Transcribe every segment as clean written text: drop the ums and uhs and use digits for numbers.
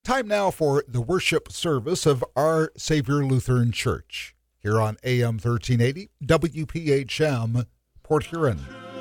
Time now for the worship service of Our Savior Lutheran Church here on AM 1380 WPHM Port Huron.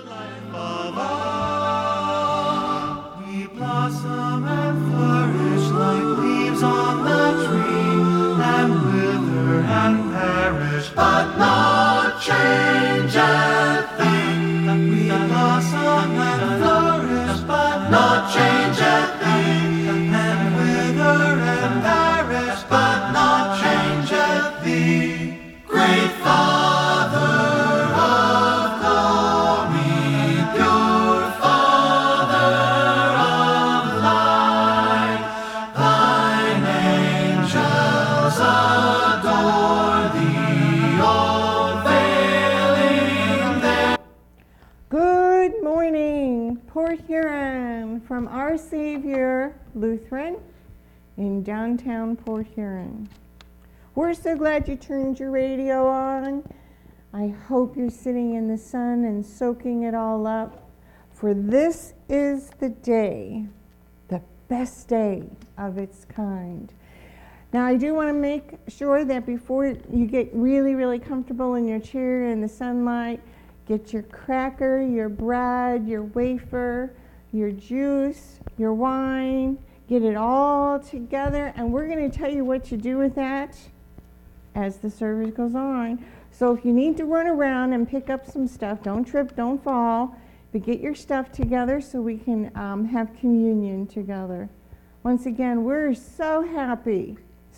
We blossom and flourish like leaves on the tree, and wither and perish, but not change a thing. We blossom and flourish, but not change a thing, and wither and perish, but not change a thing. Great Father of glory, pure Father of light, thine angels adore thee, all veiling their... Good morning, Port Huron, from Our Savior Lutheran in downtown Port Huron. We're so glad you turned your radio on. I hope you're sitting in the sun and soaking it all up, for this is the day, the best day of its kind. Now, I do want to make sure that before you get really, really comfortable in your chair in the sunlight, get your cracker, your bread, your wafer, your juice, your wine, get it all together, and we're going to tell you what to do with that as the service goes on. So if you need to run around and pick up some stuff, don't trip, don't fall, but get your stuff together so we can have communion together. Once again, we're so happy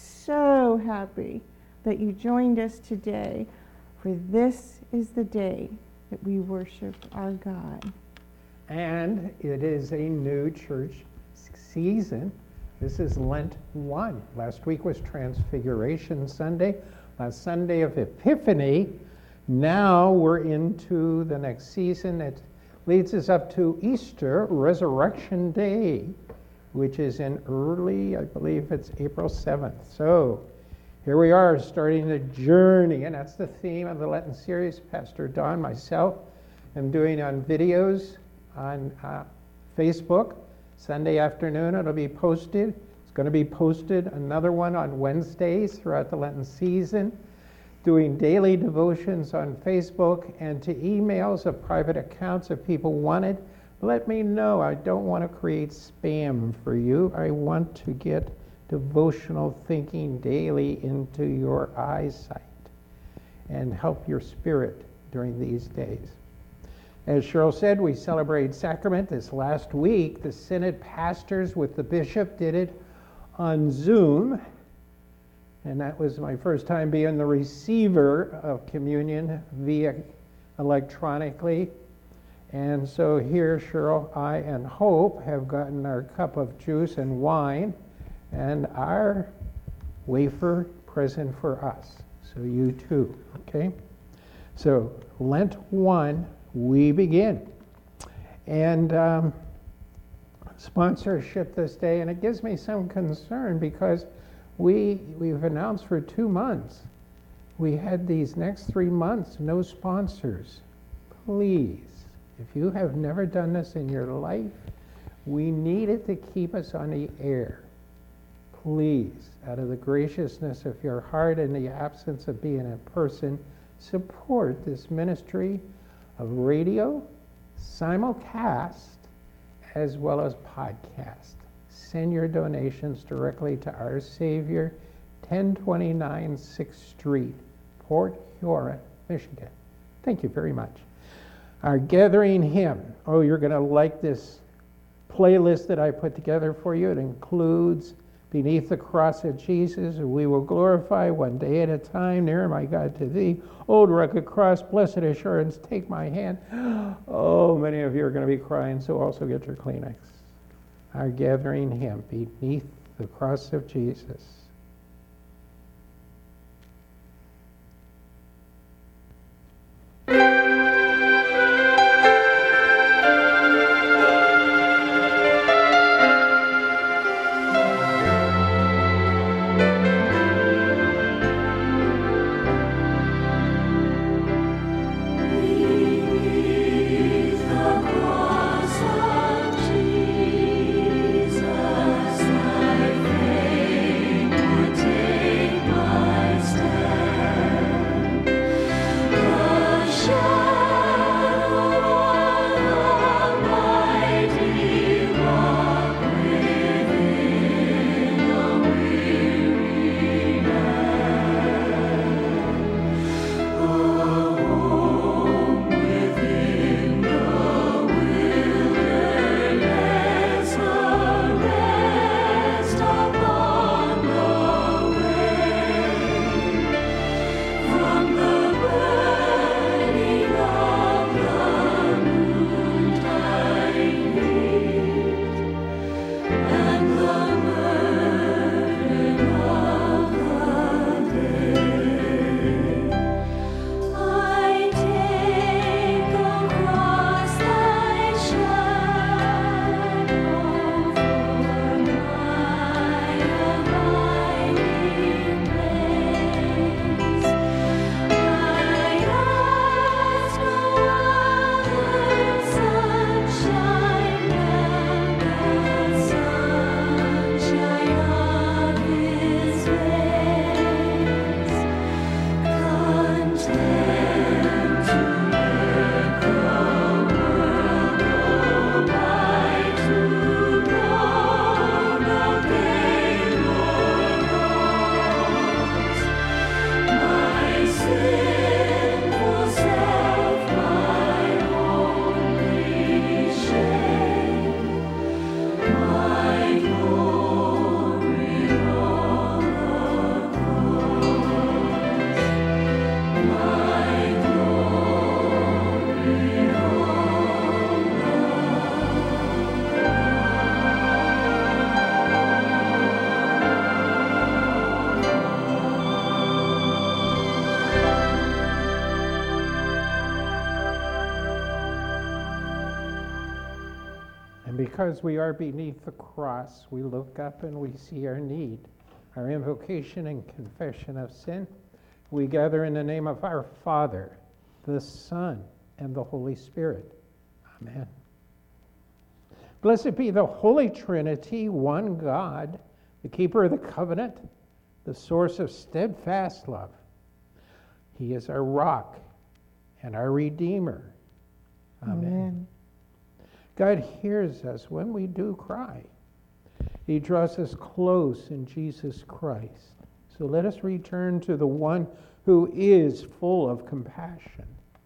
that you joined us today, for this is the day that we worship our God. And it is a new church season. This is Lent 1. Last week was Transfiguration Sunday, last Sunday of Epiphany. Now we're into the next season. It leads us up to Easter, Resurrection Day, which is in early, I believe it's April 7th. So here we are starting the journey, and that's the theme of the Lenten series. Pastor Don, myself, am doing on videos on Facebook. Sunday afternoon it'll be posted. It's going to be posted, another one on Wednesdays throughout the Lenten season. Doing daily devotions on Facebook, and to emails of private accounts if people want it. Let me know. I don't want to create spam for you. I want to get devotional thinking daily into your eyesight and help your spirit during these days. As Cheryl said, we celebrated sacrament this last week. The synod pastors with the bishop did it on Zoom, and that was my first time being the receiver of communion via electronically. And so here, Cheryl, I, and Hope have gotten our cup of juice and wine and our wafer present for us. So you too, okay? So Lent 1, we begin. And sponsorship this day, and it gives me some concern because we've announced for 2 months. We had these next 3 months, no sponsors. Please, if you have never done this in your life, we need it to keep us on the air. Please, out of the graciousness of your heart and the absence of being in person, support this ministry of radio, simulcast, as well as podcast. Send your donations directly to Our Savior, 1029 6th Street, Port Huron, Michigan. Thank you very much. Our gathering hymn. Oh, you're going to like this playlist that I put together for you. It includes Beneath the Cross of Jesus, we will glorify one day at a time, near my God to thee. Old rugged cross, blessed assurance, take my hand. Oh, many of you are going to be crying, so also get your Kleenex. Our gathering hymn, Beneath the Cross of Jesus. Jesus, thy because we are beneath the cross, we look up and we see our need, our invocation and confession of sin. We gather in the name of our Father, the Son, and the Holy Spirit. Amen. Blessed be the Holy Trinity, one God, the keeper of the covenant, the source of steadfast love. He is our rock and our Redeemer. Amen. God hears us when we do cry. He draws us close in Jesus Christ. So let us return to the one who is full of compassion.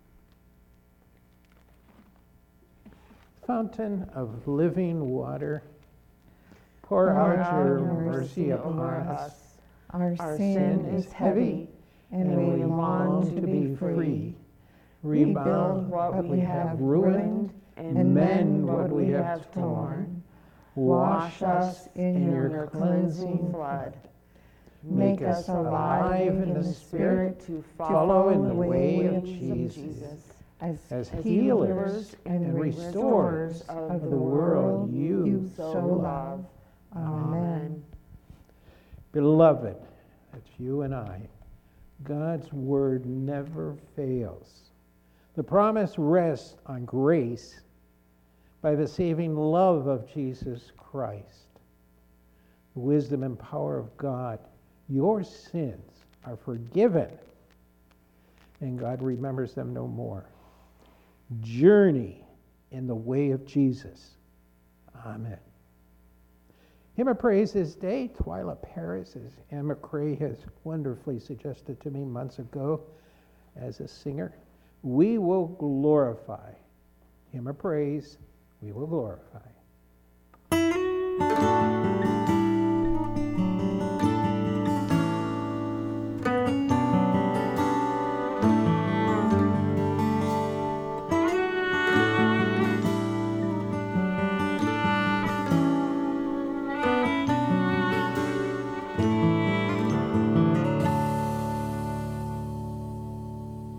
Fountain of living water, pour out your mercy upon us. Our sin is heavy, and we long to be free. Rebuild what we have ruined, and mend what we have torn. Wash us in your cleansing flood. Make us alive in the Spirit to follow in the way of Jesus. As healers and restorers of the world you so love. Amen. Beloved, that's you and I. God's word never fails. The promise rests on grace by the saving love of Jesus Christ. The wisdom and power of God. Your sins are forgiven, and God remembers them no more. Journey in the way of Jesus. Amen. Hymn of Praise this day, Twyla Paris, as Anne McCrae has wonderfully suggested to me months ago as a singer. We will glorify. Hymn of Praise, we will glorify.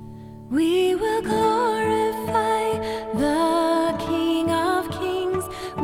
We will glorify the King of Kings.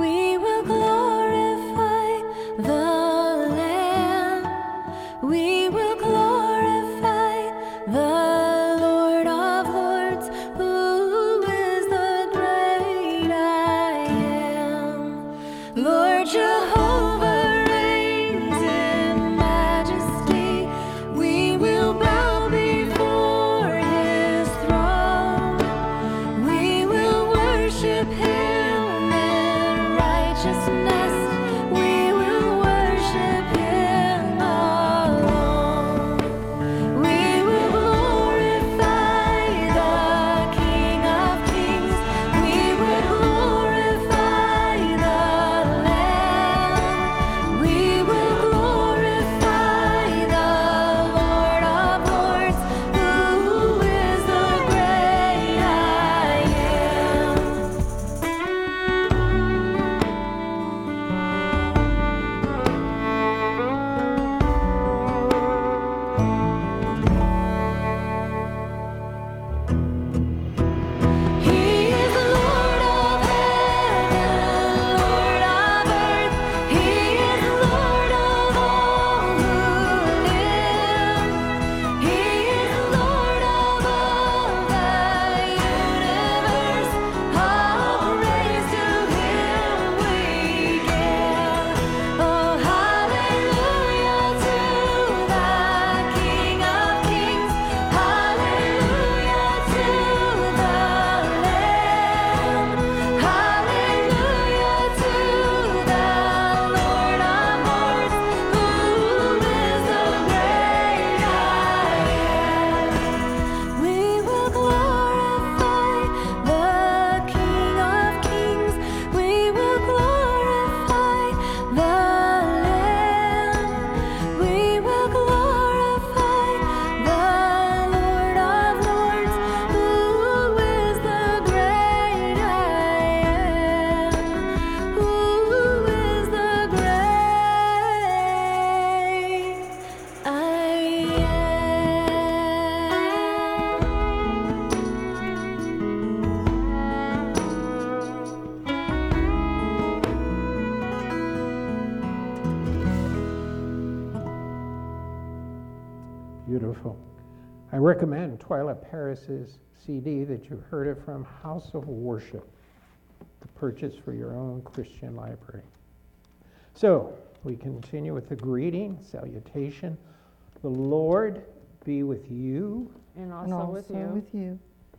Beautiful. I recommend Twyla Paris's CD that you heard it from, House of Worship, to purchase for your own Christian library. So, we continue with the greeting, salutation. The Lord be with you. And also with you.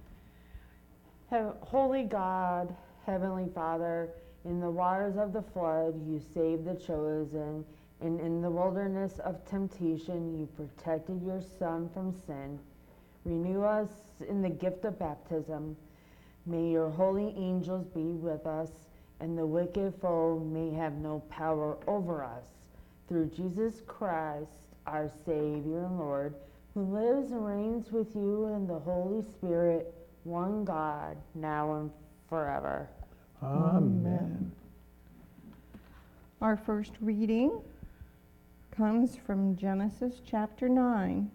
Holy God, Heavenly Father, in the waters of the flood, you saved the chosen, and in the wilderness of temptation, you protected your Son from sin. Renew us in the gift of baptism. May your holy angels be with us, and the wicked foe may have no power over us. Through Jesus Christ, our Savior and Lord, who lives and reigns with you in the Holy Spirit, one God, now and forever. Amen. Our first reading comes from Genesis chapter 9.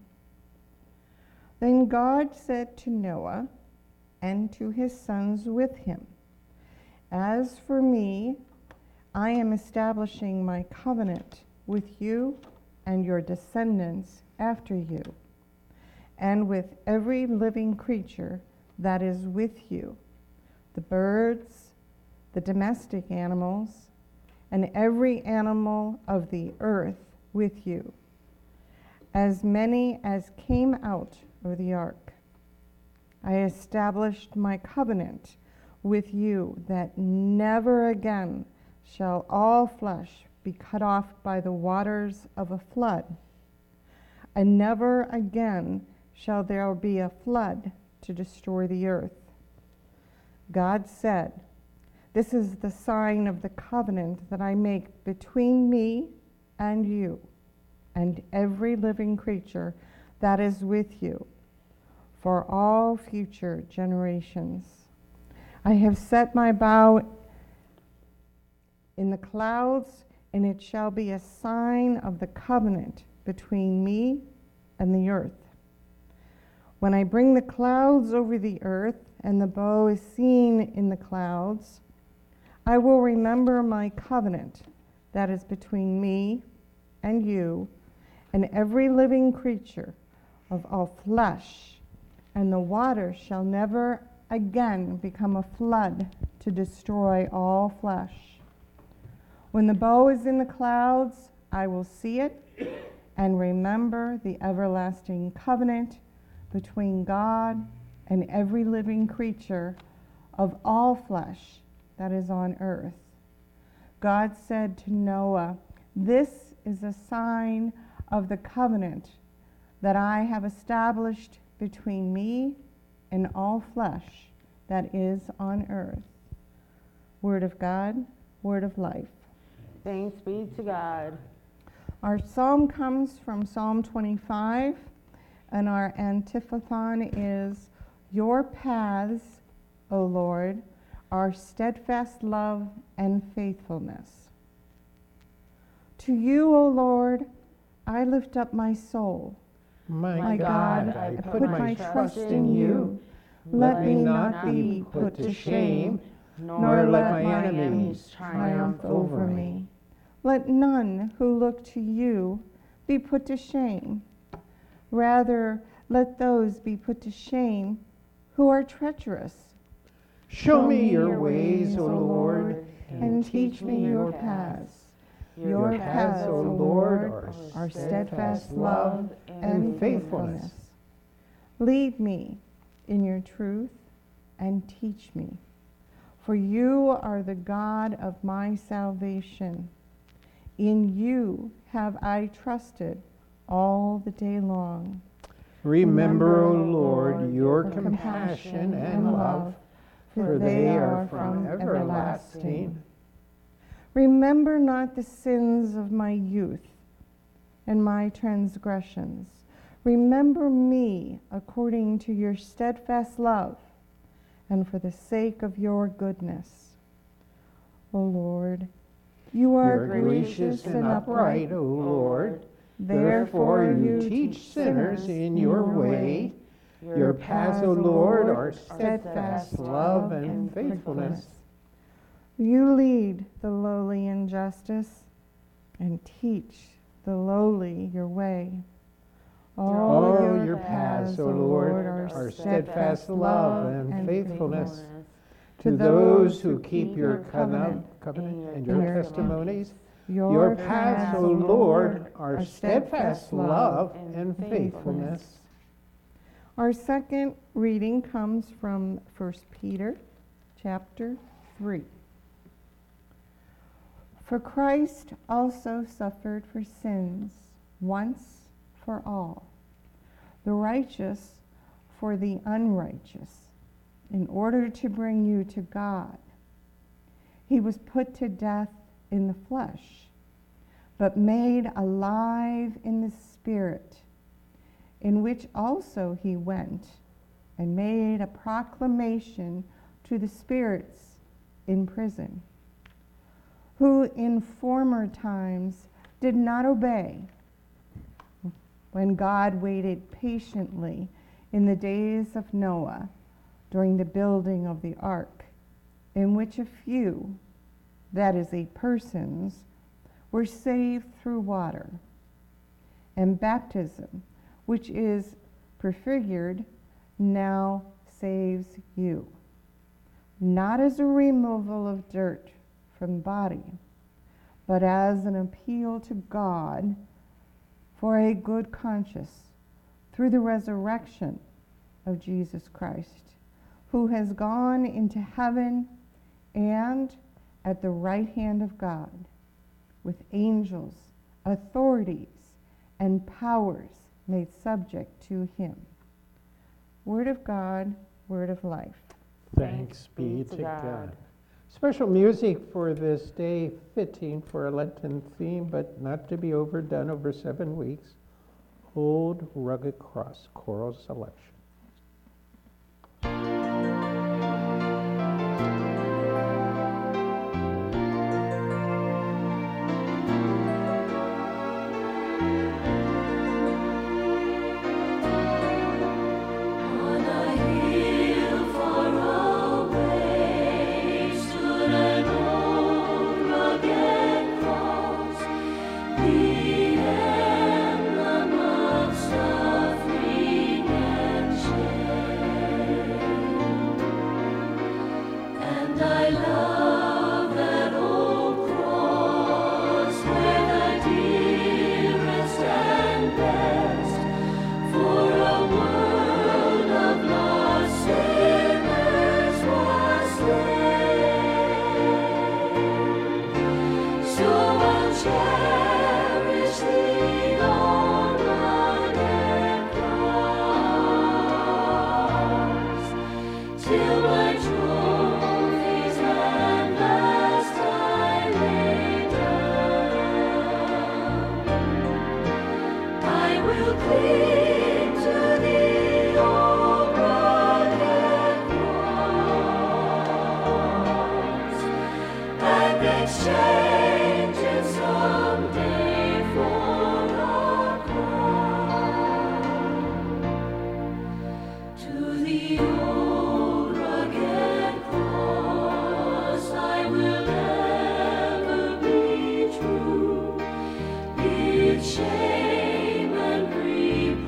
Then God said to Noah and to his sons with him, "As for me, I am establishing my covenant with you and your descendants after you, and with every living creature that is with you, the birds, the domestic animals, and every animal of the earth with you, as many as came out of the ark. I established my covenant with you that never again shall all flesh be cut off by the waters of a flood, and never again shall there be a flood to destroy the earth." God said, "This is the sign of the covenant that I make between me and you and every living creature that is with you for all future generations. I have set my bow in the clouds, and it shall be a sign of the covenant between me and the earth. When I bring the clouds over the earth, and the bow is seen in the clouds, I will remember my covenant that is between me and you and every living creature of all flesh, and the water shall never again become a flood to destroy all flesh. When the bow is in the clouds, I will see it and remember the everlasting covenant between God and every living creature of all flesh that is on earth." God said to Noah, "This is a sign of the covenant that I have established between me and all flesh that is on earth." Word of God, word of life. Thanks be to God. Our psalm comes from Psalm 25, and our antiphon is, "Your paths, O Lord, are steadfast love and faithfulness. To you, O Lord, I lift up my soul. My God, I put my trust in you. Let me not be put to shame, nor let my enemies triumph over me. Let none who look to you be put to shame. Rather, let those be put to shame who are treacherous. Show me your ways, O Lord, and teach me your paths. Your paths, O Lord, are steadfast love and faithfulness. Lead me in your truth and teach me, for you are the God of my salvation. In you have I trusted all the day long. Remember, O Lord, your compassion and love, for they are from everlasting. Remember not the sins of my youth and my transgressions. Remember me according to your steadfast love and for the sake of your goodness. O Lord, you are gracious and upright, O Lord. Therefore you teach sinners in your way. Your paths, O Lord, are steadfast love and faithfulness. You lead the lowly in justice and teach the lowly your way. All your paths, O Lord, are steadfast love and faithfulness. To those who keep your covenant and your testimonies, your paths, O Lord, are steadfast love and faithfulness. Our second reading comes from 1 Peter chapter 3. For Christ also suffered for sins once for all, the righteous for the unrighteous, in order to bring you to God. He was put to death in the flesh, but made alive in the Spirit, in which also he went and made a proclamation to the spirits in prison, who in former times did not obey, when God waited patiently in the days of Noah during the building of the ark, in which a few, that is 8 persons, were saved through water. And baptism, which is prefigured, now saves you, not as a removal of dirt from the body, but as an appeal to God for a good conscience through the resurrection of Jesus Christ, who has gone into heaven and at the right hand of God, with angels, authorities, and powers made subject to him. Word of God, word of life. Thanks be to God. Special music for this day, fitting for a Lenten theme, but not to be overdone over 7 weeks. Old Rugged Cross, choral selection. Shame and grief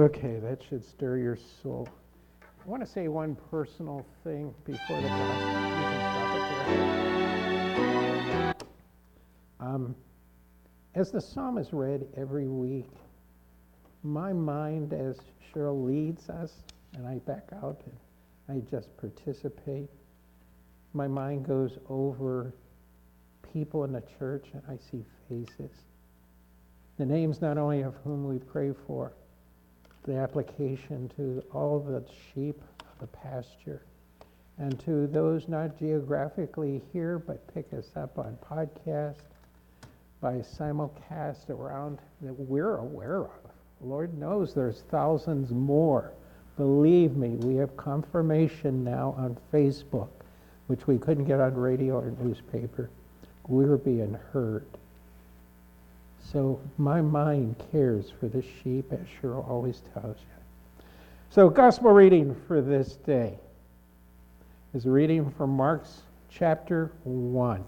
Okay, that should stir your soul. I want to say one personal thing before the gospel. You can stop it there. As the psalm is read every week, my mind, as Cheryl leads us, and I back out and I just participate, my mind goes over people in the church and I see faces. The names not only of whom we pray for, the application to all the sheep of the pasture, and to those not geographically here but pick us up on podcast, by simulcast around that we're aware of. Lord knows there's thousands more. Believe me, we have confirmation now on Facebook, which we couldn't get on radio or newspaper. We're being heard. So my mind cares for the sheep, as Cheryl always tells you. So gospel reading for this day is a reading from Mark's chapter 1.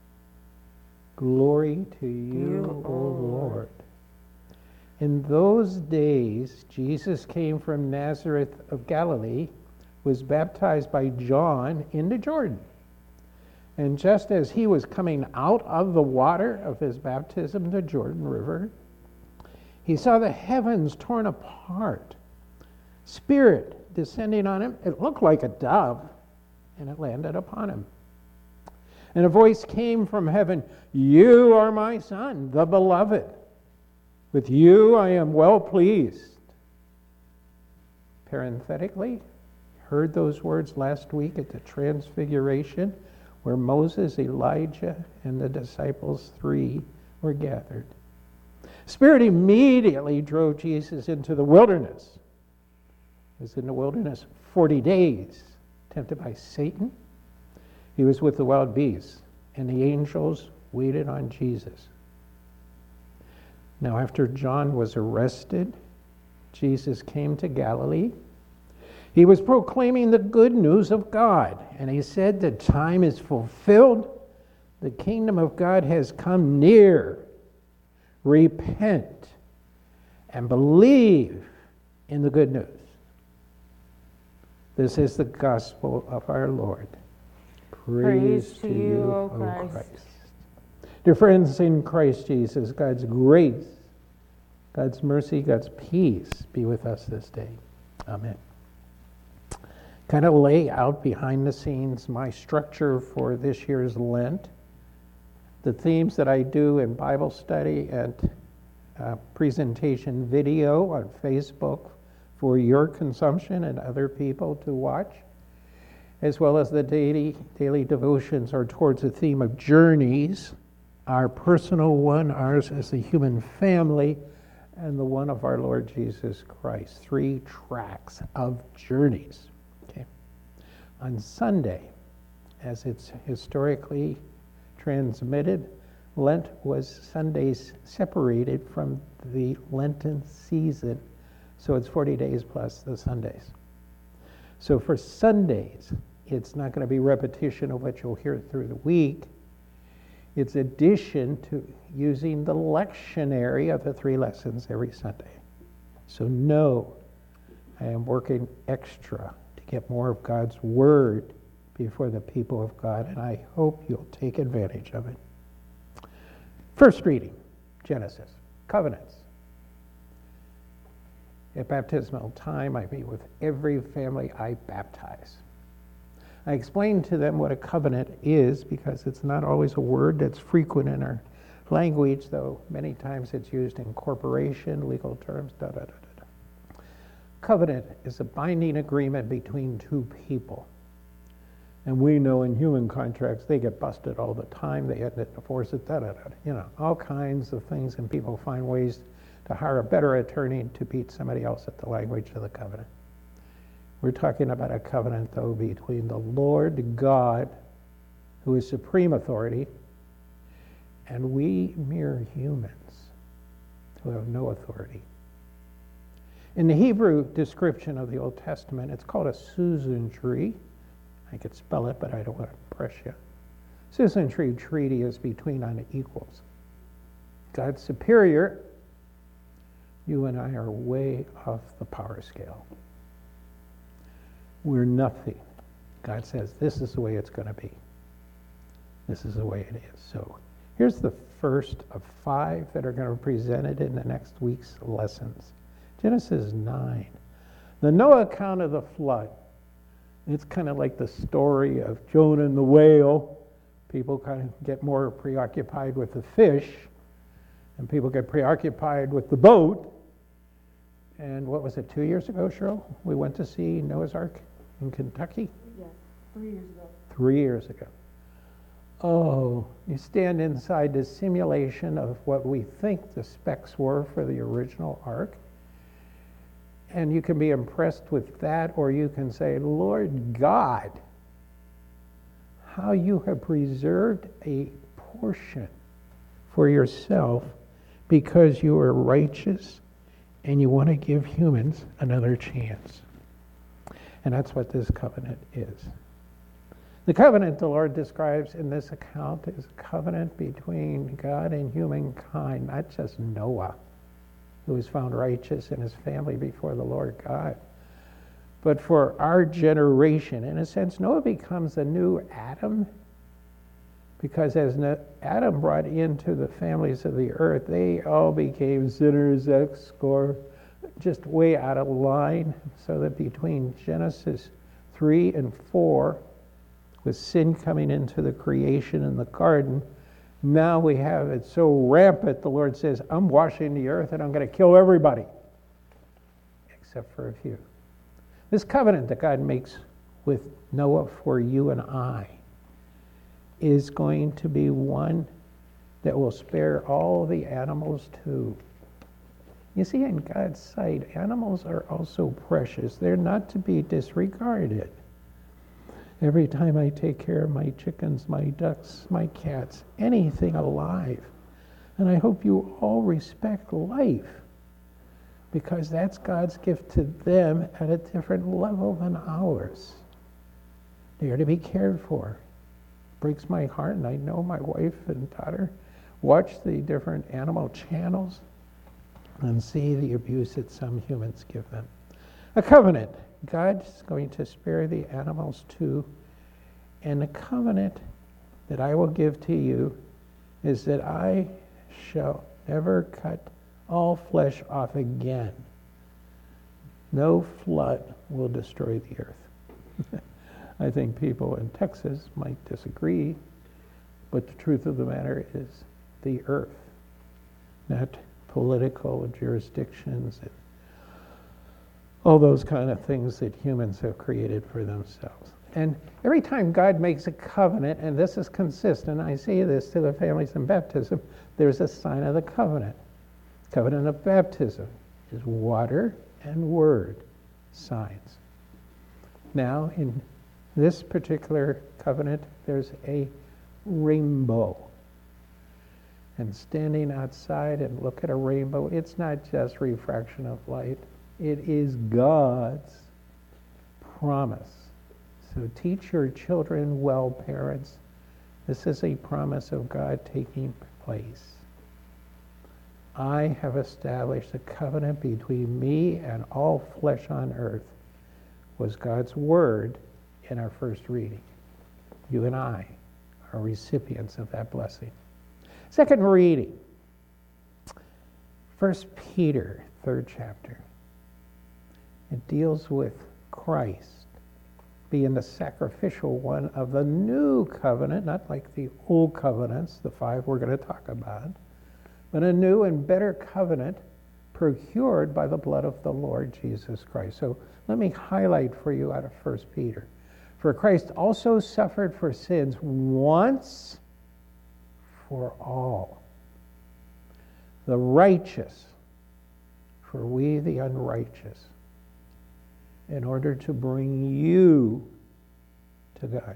Glory to you, O Lord. In those days, Jesus came from Nazareth of Galilee, was baptized by John into Jordan. And just as he was coming out of the water of his baptism, the Jordan River, he saw the heavens torn apart, Spirit descending on him. It looked like a dove, and it landed upon him. And a voice came from heaven, "You are my Son, the beloved. With you I am well pleased." Parenthetically, heard those words last week at the Transfiguration, where Moses, Elijah, and the disciples 3 were gathered. Spirit immediately drove Jesus into the wilderness. He was in the wilderness 40 days, tempted by Satan. He was with the wild beasts, and the angels waited on Jesus. Now, after John was arrested, Jesus came to Galilee. He was proclaiming the good news of God, and he said, "The time is fulfilled. The kingdom of God has come near. Repent and believe in the good news." This is the gospel of our Lord. Praise to you, O Christ. Dear friends in Christ Jesus, God's grace, God's mercy, God's peace be with us this day. Amen. Kind of lay out behind the scenes my structure for this year's Lent. The themes that I do in Bible study and presentation video on Facebook for your consumption and other people to watch, as well as the daily devotions are towards the theme of journeys, our personal one, ours as the human family, and the one of our Lord Jesus Christ. 3 tracks of journeys. Okay. On Sunday, as it's historically transmitted, Lent was Sundays separated from the Lenten season, so it's 40 days plus the Sundays. So for Sundays, it's not going to be repetition of what you'll hear through the week. It's addition to using the lectionary of the 3 lessons every Sunday. So no, I am working extra to get more of God's Word before the people of God, and I hope you'll take advantage of it. First reading, Genesis, covenants. At baptismal time, I meet with every family I baptize. I explain to them what a covenant is because it's not always a word that's frequent in our language, though many times it's used in corporation, legal terms, Covenant is a binding agreement between 2 people. And we know in human contracts, they get busted all the time. They end it, divorce it, all kinds of things, and people find ways to hire a better attorney to beat somebody else at the language of the covenant. We're talking about a covenant, though, between the Lord God, who is supreme authority, and we mere humans who have no authority. In the Hebrew description of the Old Testament, it's called a suzerainty. I could spell it, but I don't want to impress you. Suzerainty treaty is between unequals. God's superior, you and I are way off the power scale. We're nothing. God says, this is the way it's going to be. This is the way it is. So here's the first of 5 that are going to be presented in the next week's lessons. Genesis 9. The Noah account of the flood. It's kind of like the story of Jonah and the whale. People kind of get more preoccupied with the fish, and people get preoccupied with the boat. And what was it, 2 years ago, Cheryl? We went to see Noah's Ark in Kentucky? Yes, 3 years ago. 3 years ago. Oh, you stand inside the simulation of what we think the specs were for the original ark, and you can be impressed with that, or you can say, Lord God, how you have preserved a portion for yourself because you are righteous and you want to give humans another chance. And that's what this covenant is. The covenant the Lord describes in this account is a covenant between God and humankind, not just Noah, who was found righteous and his family before the Lord God, but for our generation. In a sense, Noah becomes a new Adam, because as Adam brought into the families of the earth, they all became sinners, X-score, just way out of line, so that between Genesis 3 and 4, with sin coming into the creation in the garden, now we have it so rampant, the Lord says, I'm washing the earth and I'm going to kill everybody, except for a few. This covenant that God makes with Noah for you and I is going to be one that will spare all the animals too. You see, in God's sight, animals are also precious. They're not to be disregarded. Every time I take care of my chickens, my ducks, my cats, anything alive, and I hope you all respect life, because that's God's gift to them at a different level than ours. They are to be cared for. It breaks my heart, and I know my wife and daughter watch the different animal channels and see the abuse that some humans give them. A covenant. God's going to spare the animals too. And the covenant that I will give to you is that I shall never cut all flesh off again. No flood will destroy the earth. I think people in Texas might disagree, but the truth of the matter is the earth, not political jurisdictions and all those kind of things that humans have created for themselves. And every time God makes a covenant, and this is consistent, I say this to the families in baptism, there's a sign of the covenant. Covenant of baptism is water and word signs. Now, in this particular covenant, there's a rainbow. And standing outside and look at a rainbow, it's not just refraction of light. It is God's promise. So teach your children well, parents. This is a promise of God taking place. I have established a covenant between me and all flesh on earth, was God's word in our first reading. You and I are recipients of that blessing. Second reading, 1 Peter, 3rd chapter. It deals with Christ being the sacrificial one of the new covenant, not like the old covenants, the 5 we're going to talk about, but a new and better covenant procured by the blood of the Lord Jesus Christ. So let me highlight for you out of 1 Peter. For Christ also suffered for sins once for all, the righteous for we the unrighteous, in order to bring you to God.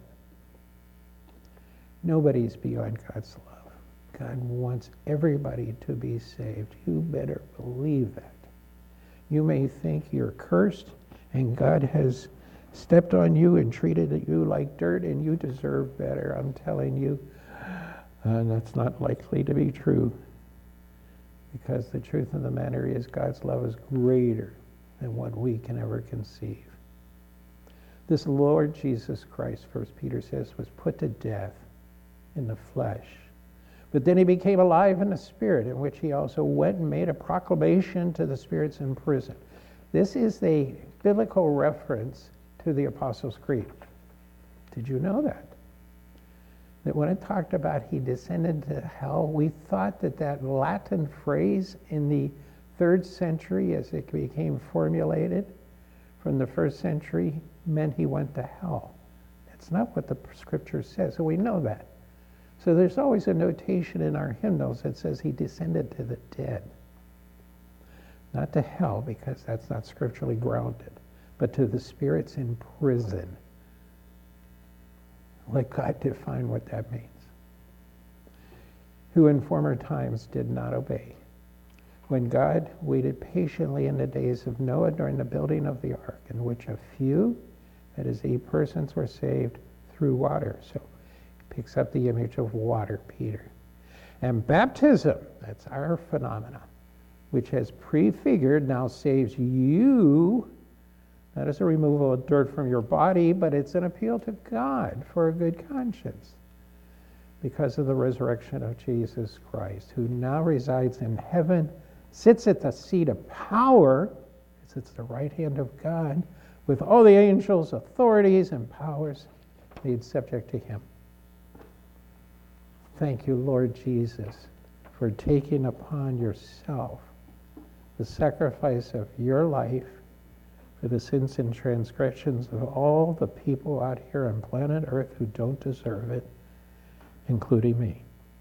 Nobody's beyond God's love. God wants everybody to be saved. You better believe that. You may think you're cursed and God has stepped on you and treated you like dirt and you deserve better. I'm telling you, that's not likely to be true. because the truth of the matter is God's love is greater than what we can ever conceive. This Lord Jesus Christ, 1 Peter says, was put to death in the flesh. But then he became alive in the Spirit, in which he also went and made a proclamation to the spirits in prison. This is a biblical reference to the Apostles' Creed. Did you know that? That when it talked about he descended to hell, we thought that that Latin phrase in the 3rd century, as it became formulated from the 1st century, meant he went to hell. That's not what the scripture says, so we know that. So there's always a notation in our hymnals that says he descended to the dead. Not to hell, because that's not scripturally grounded, but to the spirits in prison. Let God define what that means. Who in former times did not obey, when God waited patiently in the days of Noah during the building of the ark, in which a few, that is 8 persons, were saved through water. So he picks up the image of water, Peter. And baptism, that's our phenomenon, which has prefigured, now saves you, not as a removal of dirt from your body, but it's an appeal to God for a good conscience because of the resurrection of Jesus Christ, who now resides in heaven, sits at the seat of power, sits at the right hand of God, with all the angels, authorities, and powers made subject to him. Thank you, Lord Jesus, for taking upon yourself the sacrifice of your life for the sins and transgressions of all the people out here on planet Earth who don't deserve it, including me.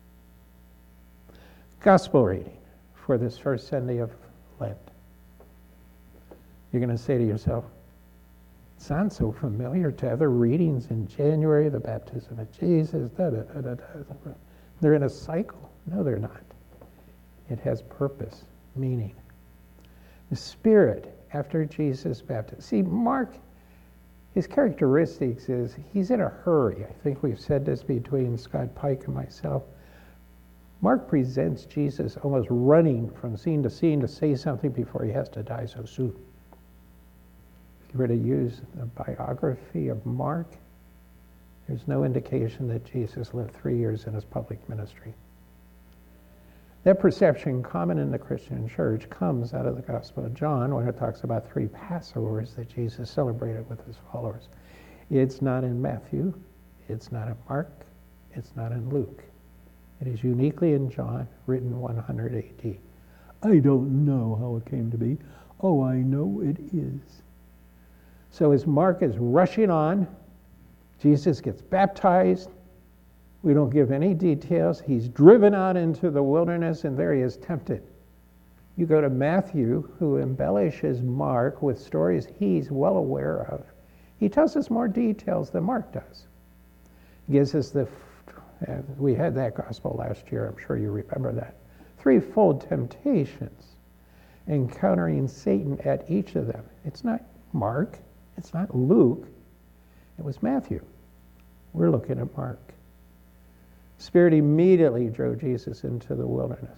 Gospel reading for this first Sunday of Lent. You're going to say to yourself, it sounds so familiar to other readings in January, the baptism of Jesus, They're in a cycle. No, they're not. It has purpose, meaning. The Spirit, after Jesus' baptism. See, Mark, his characteristics is he's in a hurry. I think we've said this between Scott Pike and myself. Mark presents Jesus almost running from scene to scene to say something before he has to die so soon. If you were to use the biography of Mark, there's no indication that Jesus lived 3 years in his public ministry. That perception, common in the Christian church, comes out of the Gospel of John when it talks about 3 Passovers that Jesus celebrated with his followers. It's not in Matthew, it's not in Mark, it's not in Luke. It is uniquely in John, written 100 AD. I don't know how it came to be. Oh, I know it is. So as Mark is rushing on, Jesus gets baptized. We don't give any details. He's driven out into the wilderness, and there he is tempted. You go to Matthew, who embellishes Mark with stories he's well aware of. He tells us more details than Mark does. He gives us we had that gospel last year, I'm sure you remember that. 3-fold temptations, encountering Satan at each of them. It's not Mark, it's not Luke, it was Matthew. We're looking at Mark. Spirit immediately drove Jesus into the wilderness.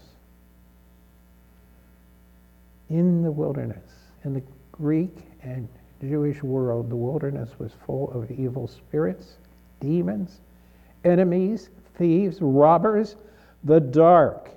In the wilderness, in the Greek and Jewish world, the wilderness was full of evil spirits, demons, enemies, thieves, robbers, the dark.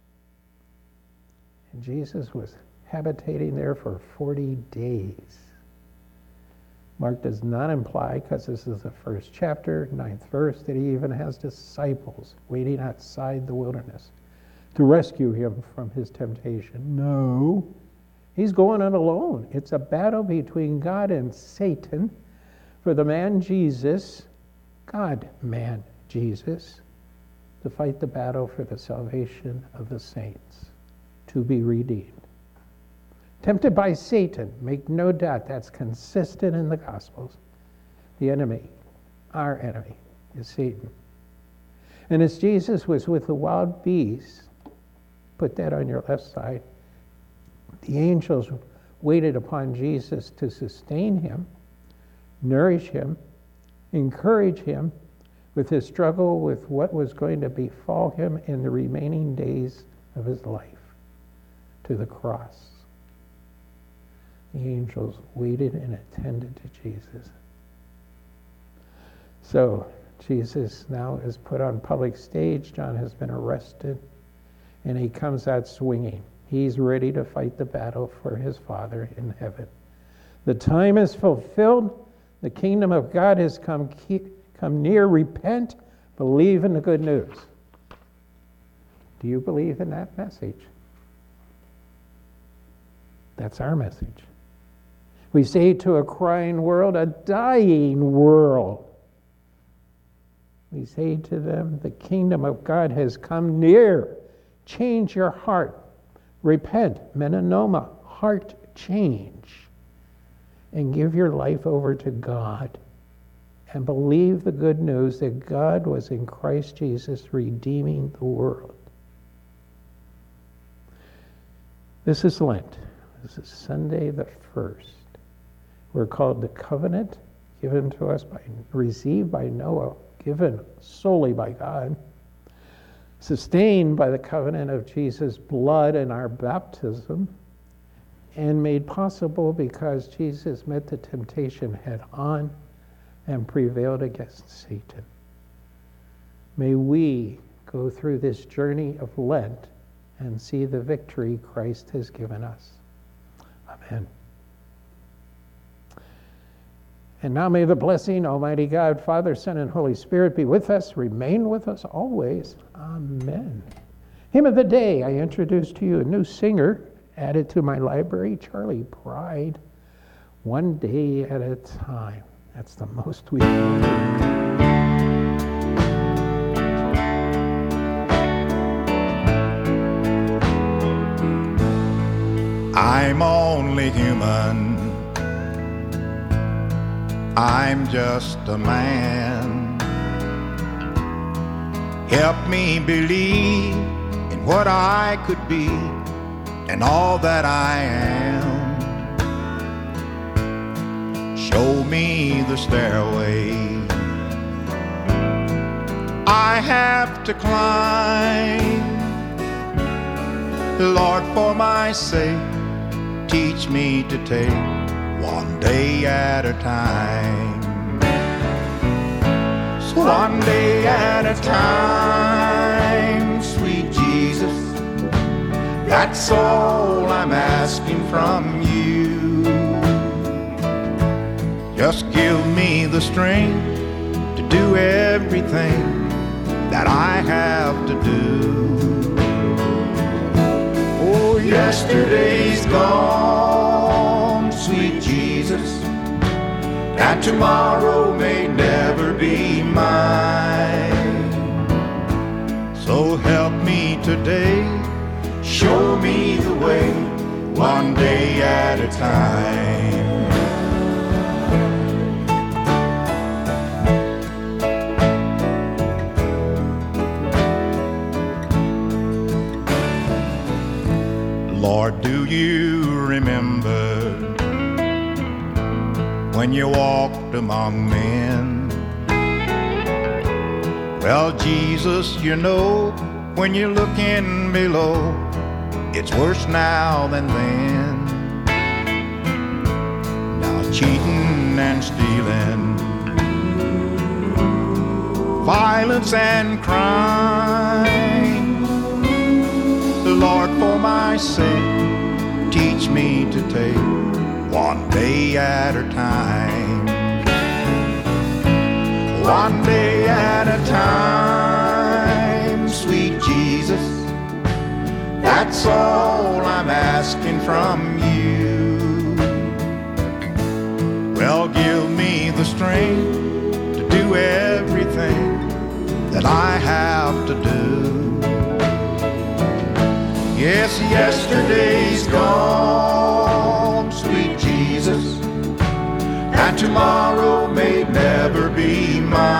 And Jesus was habitating there for 40 days. Mark does not imply, because this is the first chapter, 9th verse, that he even has disciples waiting outside the wilderness to rescue him from his temptation. No, he's going on alone. It's a battle between God and Satan for the man Jesus, God-man Jesus, to fight the battle for the salvation of the saints, to be redeemed. Tempted by Satan, make no doubt that's consistent in the Gospels. The enemy, our enemy, is Satan. And as Jesus was with the wild beasts, put that on your left side, the angels waited upon Jesus to sustain him, nourish him, encourage him with his struggle with what was going to befall him in the remaining days of his life. to the cross. The angels waited and attended to Jesus. So Jesus now is put on public stage. John has been arrested, and he comes out swinging. He's ready to fight the battle for his Father in heaven. The time is fulfilled. The kingdom of God has come near. Repent. Believe in the good news. Do you believe in that message? That's our message. We say to a crying world, a dying world, we say to them, the kingdom of God has come near. Change your heart. Repent, metanoma, heart change. And give your life over to God. And believe the good news that God was in Christ Jesus redeeming the world. This is Lent. This is Sunday the 1st. We're called the covenant, given to us received by Noah, given solely by God, sustained by the covenant of Jesus' blood in our baptism, and made possible because Jesus met the temptation head on and prevailed against Satan. May we go through this journey of Lent and see the victory Christ has given us. Amen. And now may the blessing, Almighty God, Father, Son, and Holy Spirit be with us, remain with us always. Amen. Hymn of the day, I introduce to you a new singer added to my library, Charlie Pride, One Day at a Time. That's the most we can do. I'm only human. I'm just a man. Help me believe in what I could be and all that I am. Show me the stairway I have to climb. Lord, for my sake, teach me to take one day at a time. So one day at a time, sweet Jesus, that's all I'm asking from you. Just give me the strength to do everything that I have to do. Oh, yesterday's gone, sweet Jesus, and tomorrow may never be mine. So help me today, show me the way, one day at a time. Lord, do you remember when you walked among men? Well, Jesus, you know, when you're looking below, it's worse now than then. Now cheating and stealing, violence and crime. Lord, for my sake, teach me to take one day at a time. One day at a time, sweet Jesus, that's all I'm asking from you. Well, give me the strength to do everything that I have to do. Yes, yesterday's gone, sweet Jesus, and tomorrow may never be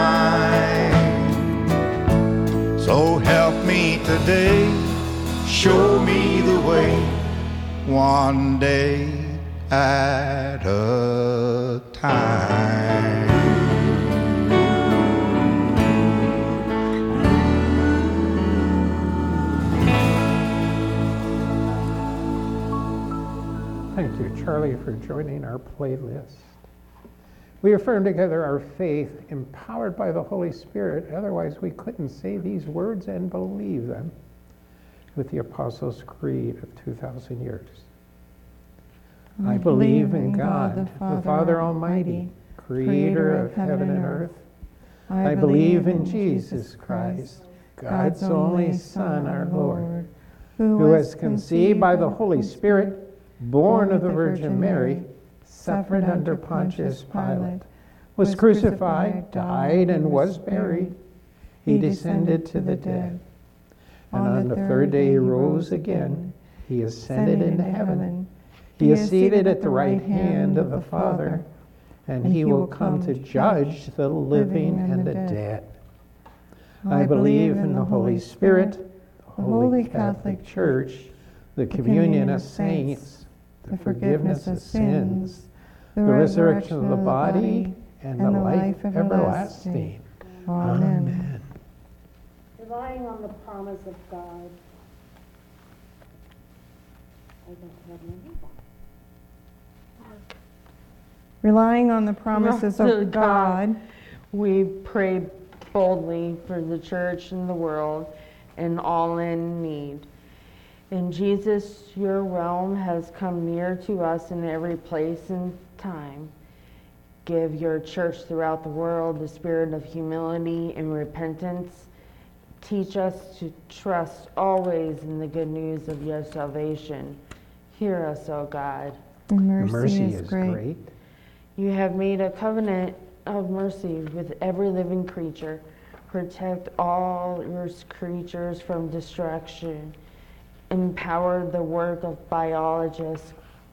mine. So help me today, show me the way, one day at a time. Thank you, Charlie, for joining our playlist. We affirm together our faith, empowered by the Holy Spirit. Otherwise, we couldn't say these words and believe them with the Apostles' Creed of 2,000 years. I believe in God, the Father Almighty, creator of heaven and earth. I believe in Jesus Christ, God's only Son, our Lord, who was conceived by the Holy Spirit, born of the Virgin Mary, suffered under Pontius Pilate, was crucified, died, and was buried. He descended to the dead. And on the third day he rose again. He ascended into heaven. He is seated at the right hand of the Father, and he will come to judge the living and the dead. I believe in the Holy Spirit, the Holy Catholic Church, the communion of saints, the forgiveness of sins, the resurrection of the body, and the life everlasting. Amen. Relying on the promise of God. I don't have any. Relying on the promises of God, we pray boldly for the church and the world and all in need. And Jesus, your realm has come near to us in every place and time. Give your church throughout the world the spirit of humility and repentance. Teach us to trust always in the good news of your salvation. Hear us, O God. Your mercy is great. You have made a covenant of mercy with every living creature. Protect all your creatures from destruction. Empower the work of biologists,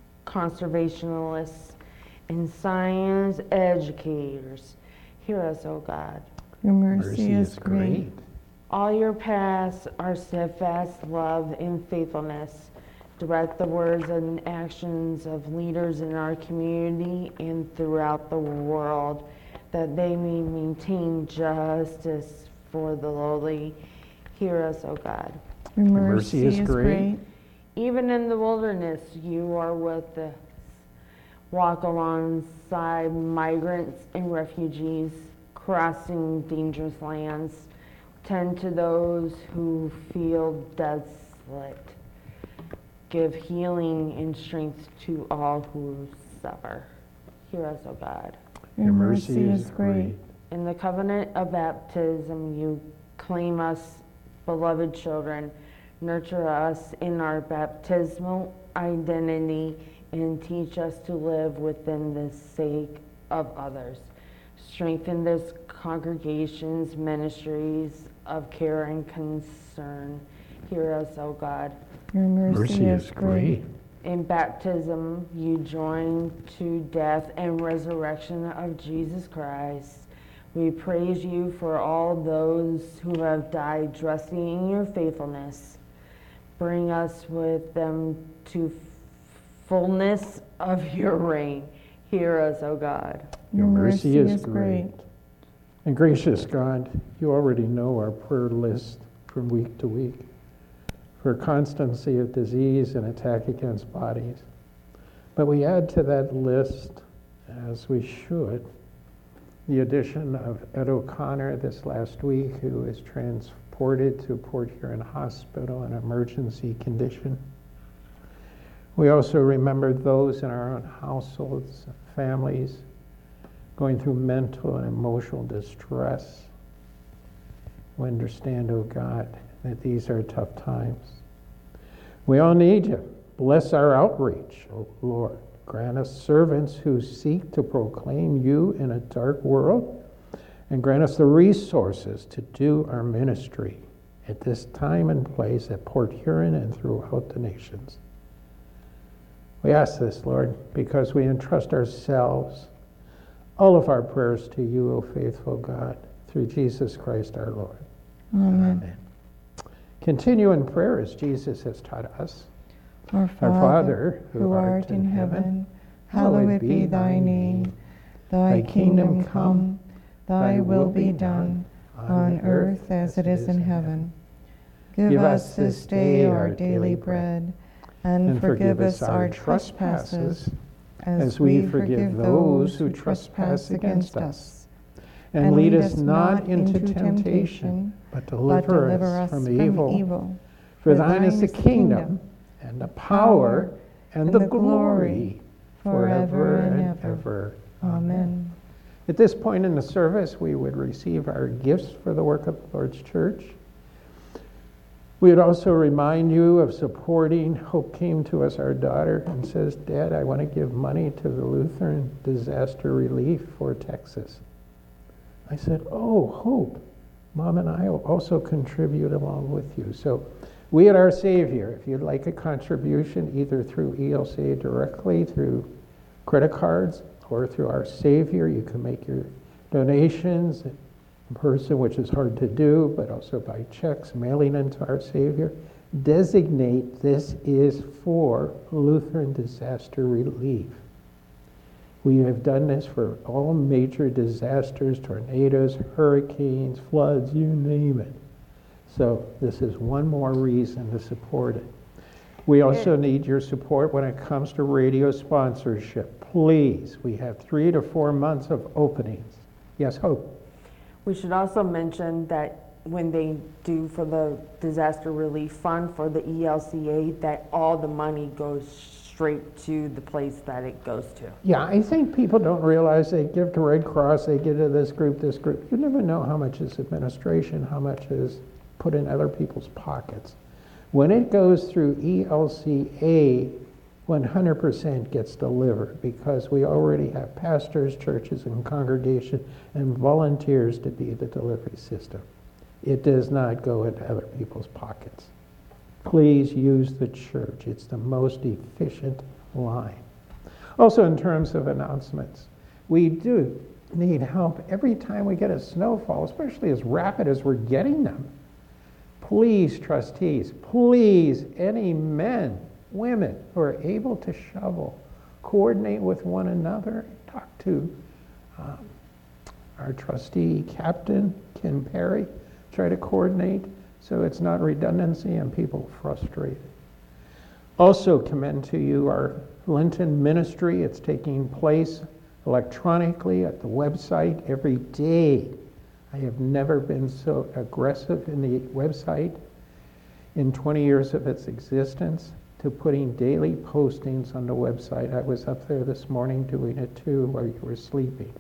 conservationists, and science educators. Hear us, O God. Your mercy is great. All your paths are steadfast love and faithfulness. Direct the words and actions of leaders in our community and throughout the world, that they may maintain justice for the lowly. Hear us, O God. Your mercy is great. Even in the wilderness, you are with us. Walk alongside migrants and refugees crossing dangerous lands. Tend to those who feel desolate. Give healing and strength to all who suffer. Hear us, O God. Your mercy is great. In the covenant of baptism, you claim us beloved children. Nurture us in our baptismal identity and teach us to live within the sake of others. Strengthen this congregation's ministries of care and concern. Hear us, O God. Your mercy is great. In baptism, you join to death and resurrection of Jesus Christ. We praise you for all those who have died trusting in your faithfulness. Bring us with them to fullness of your reign. Hear us, O God. Your mercy is great. And gracious God, you already know our prayer list from week to week for constancy of disease and attack against bodies. But we add to that list, as we should, the addition of Ed O'Connor this last week, who was transported to Port Huron Hospital in emergency condition. We also remember those in our own households, families, going through mental and emotional distress. We understand, oh God, that these are tough times. We all need you. Bless our outreach, oh Lord. Grant us servants who seek to proclaim you in a dark world, and grant us the resources to do our ministry at this time and place at Port Huron and throughout the nations. We ask this, Lord, because we entrust ourselves, all of our prayers to you, O faithful God, through Jesus Christ our Lord. Amen. Continue in prayer as Jesus has taught us. Our Father, who art in heaven, hallowed be thy name. Thy kingdom come, thy will be done, on earth as it is in heaven. Give us this day our daily bread, And forgive us our trespasses, as we forgive those who trespass against us. And lead us not into temptation, but deliver us from evil. For thine is the kingdom, and the power, and the glory, forever and ever. Amen. At this point in the service, we would receive our gifts for the work of the Lord's church. We would also remind you of supporting. Hope came to us, our daughter, and says, Dad, I want to give money to the Lutheran Disaster Relief for Texas. I said, oh, Hope, Mom and I will also contribute along with you. So we at Our Savior, if you'd like a contribution, either through ELCA directly, through credit cards, or through Our Savior, you can make your donations in person, which is hard to do, but also by checks, mailing them to Our Savior. Designate this is for Lutheran Disaster Relief. We have done this for all major disasters, tornadoes, hurricanes, floods, you name it. So this is one more reason to support it. We also need your support when it comes to radio sponsorship. Please, we have 3 to 4 months of openings. Yes, Hope? We should also mention that when they do for the Disaster Relief Fund for the ELCA, that all the money goes straight to the place that it goes to. Yeah, I think people don't realize they give to Red Cross, they give to this group. You never know how much is administration, how much is put in other people's pockets. When it goes through ELCA, 100% gets delivered because we already have pastors, churches, and congregation and volunteers to be the delivery system. It does not go into other people's pockets. Please use the church. It's the most efficient line. Also, in terms of announcements, we do need help every time we get a snowfall, especially as rapid as we're getting them. Please, trustees, please, any men, women who are able to shovel, coordinate with one another, talk to our trustee captain, Ken Perry, try to coordinate so it's not redundancy and people frustrated. Also commend to you our Lenten ministry. It's taking place electronically at the website every day. I have never been so aggressive in the website in 20 years of its existence to putting daily postings on the website. I was up there this morning doing it too while you were sleeping.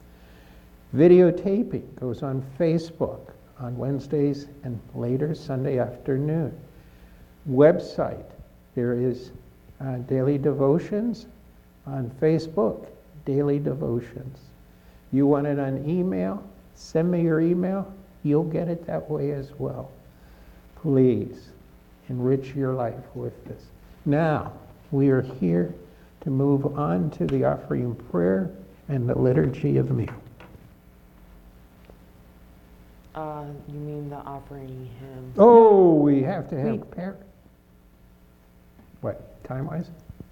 Videotaping goes on Facebook on Wednesdays and later Sunday afternoon. Website, there is daily devotions on Facebook, daily devotions. You want it on email? Send me your email. You'll get it that way as well. Please enrich your life with this. Now, we are here to move on to the offering prayer and the liturgy of the meal. You mean the offering hymn? Oh, we have to have what, time-wise?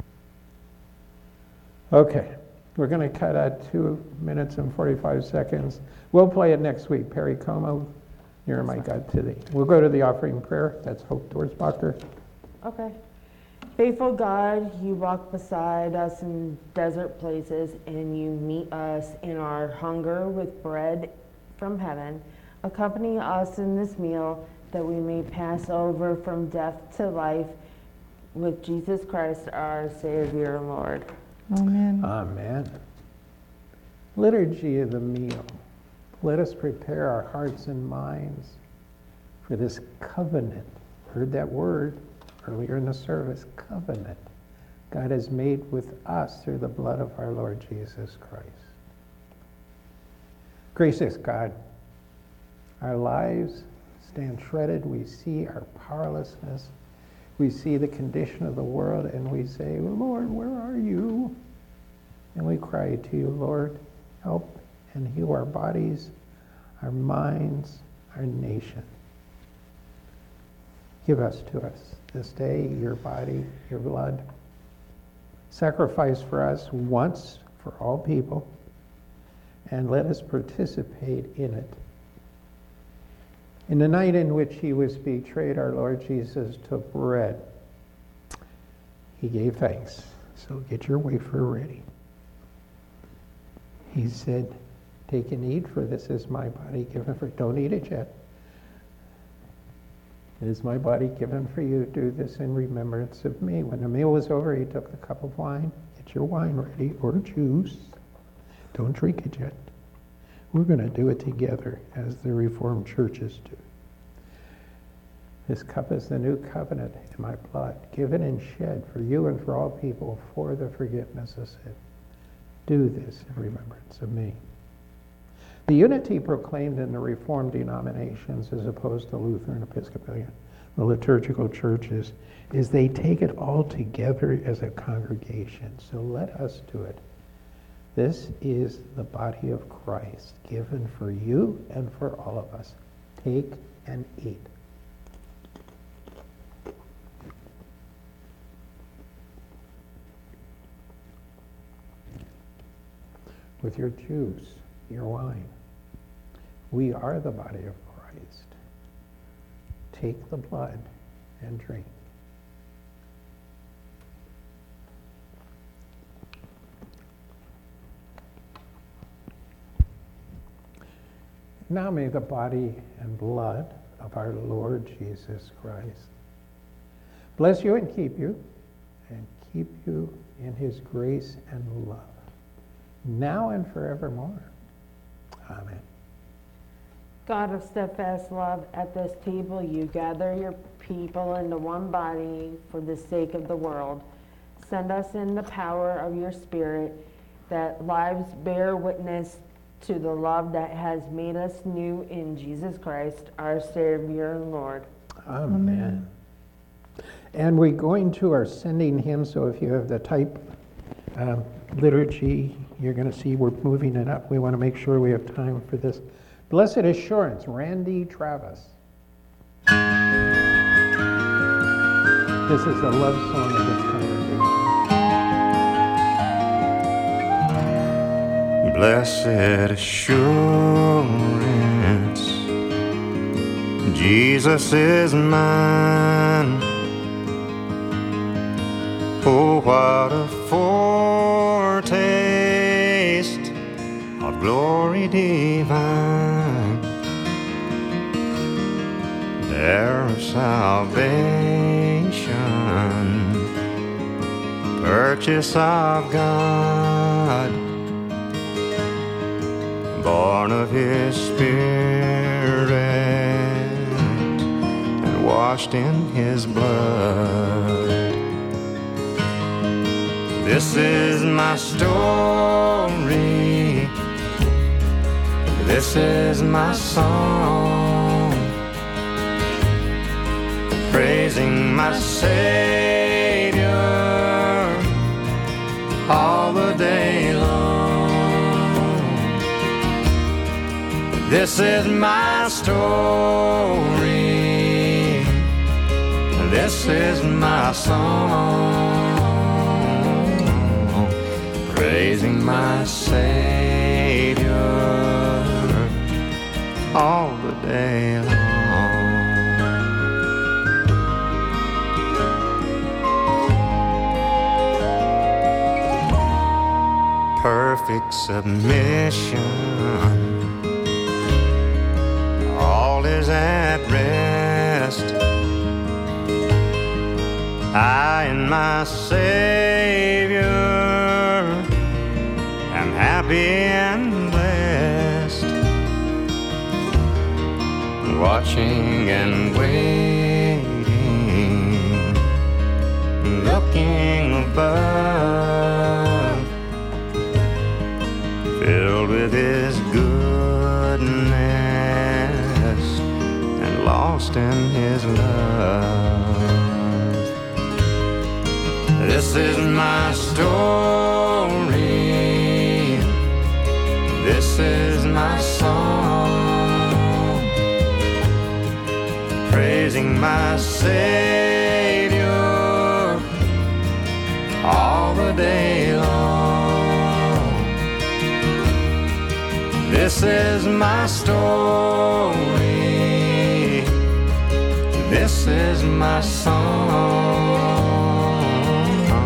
Okay, we're going to cut at 2 minutes and 45 seconds. We'll play it next week. Perry Como, near my God to thee. We'll go to the offering prayer. That's Hope Dorsbacher. Okay. Faithful God, you walk beside us in desert places, and you meet us in our hunger with bread from heaven. Accompany us in this meal that we may pass over from death to life with Jesus Christ, our Savior and Lord. Amen. Amen. Liturgy of the meal. Let us prepare our hearts and minds for this covenant. Heard that word earlier in the service, covenant. God has made with us through the blood of our Lord Jesus Christ. Gracious God, our lives stand shredded. We see our powerlessness. We see the condition of the world, and we say, Lord, where are you? And we cry to you, Lord, help and heal our bodies, our minds, our nation. Give us to us this day your body, your blood. Sacrifice for us once for all people, and let us participate in it. In the night in which he was betrayed, our Lord Jesus took bread. he gave thanks. So get your wafer ready. He said, take and eat, for this is my body given for... Don't eat it yet. It is my body given for you. Do this in remembrance of me. When the meal was over, he took the cup of wine. Get your wine ready, or juice. Don't drink it yet. We're going to do it together as the Reformed churches do. This cup is the new covenant in my blood, given and shed for you and for all people for the forgiveness of sin. Do this in remembrance of me. The unity proclaimed in the Reformed denominations, as opposed to Lutheran, Episcopalian, the liturgical churches, is they take it all together as a congregation. So let us do it. This is the body of Christ, given for you and for all of us. Take and eat. With your juice, your wine. We are the body of Christ. Take the blood and drink. Now may the body and blood of our Lord Jesus Christ bless you and keep you in his grace and love, now and forevermore. Amen. God of steadfast love, at this table you gather your people into one body for the sake of the world. Send us in the power of your Spirit, that lives bear witness to the love that has made us new in Jesus Christ, our Savior and Lord. Amen. And we're going to our sending hymn, so if you have the type liturgy, you're going to see we're moving it up. We want to make sure we have time for this. Blessed Assurance, Randy Travis. This is a love song of this congregation. Blessed assurance, Jesus is mine. Oh, what a foretaste of glory divine, heir of salvation, purchase of God, born of his Spirit and washed in his blood. This is my story, this is my song, praising my Savior all the day long. This is my story, this is my song, praising my Savior all the day long. Perfect submission, all is at rest. I and my Savior am happy and blessed, watching and waiting, looking above, filled with his goodness and lost in his love. This is my story, this is my song, praising my Savior all the day long. This is my story, this is my song,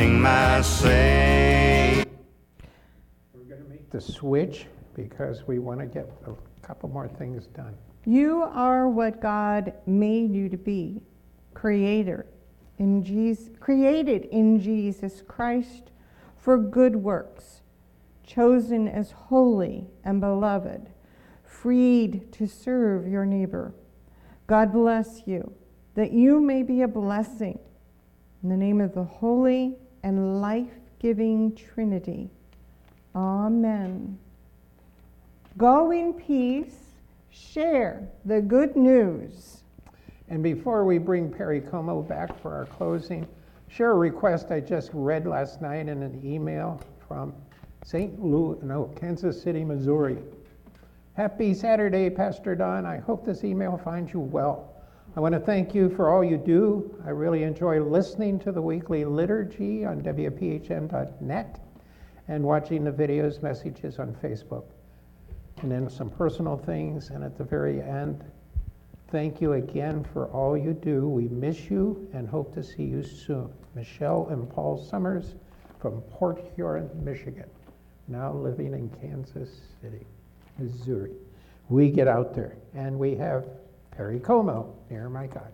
sing my say. We're going to make the switch because we want to get a couple more things done. You are what God made you to be, created in Jesus Christ for good works, chosen as holy and beloved, freed to serve your neighbor. God bless you, that you may be a blessing. In the name of the Holy and life-giving Trinity. Amen. Go in peace, share the good news. And before we bring Perry Como back for our closing, share a request I just read last night in an email from Kansas City, Missouri. Happy Saturday, Pastor Don. I hope this email finds you well. I want to thank you for all you do. I really enjoy listening to the weekly liturgy on WPHM.net and watching the videos, messages on Facebook. And then some personal things, and at the very end, thank you again for all you do. We miss you and hope to see you soon. Michelle and Paul Summers from Port Huron, Michigan, now living in Kansas City, Missouri. We get out there, and we have Perry Como, Near My God.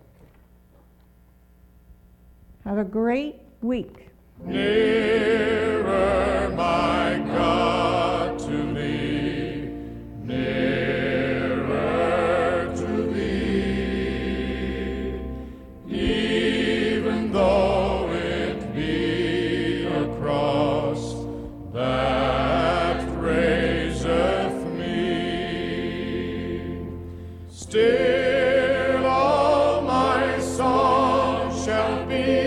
Have a great week. Nearer, my God, to thee, nearer to thee, even though it be a cross that raiseth me, still all my song shall be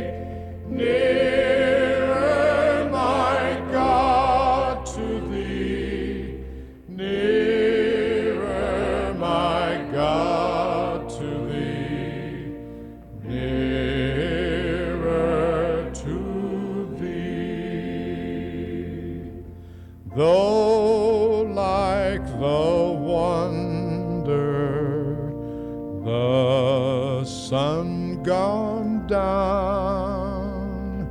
nearer, my God, to thee, nearer, my God, to thee, nearer to thee. Though like the wonder, the sun gone down,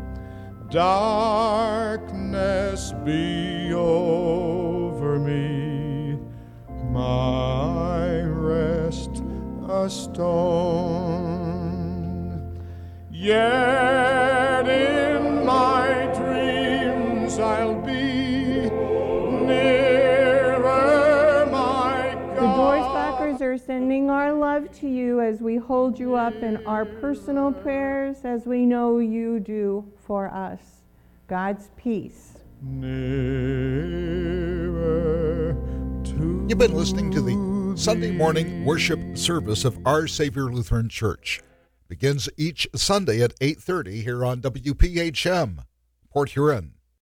darkness be over me, my rest a stone. Yet in my dreams I'll be nearer, my The Dorsbackers are sending our love to you as we hold you up in our personal prayers, as we know you do for us. God's peace. Nearer to You've been listening to the Sunday morning worship service of Our Savior Lutheran Church. Begins each Sunday at 8:30 here on WPHM, Port Huron.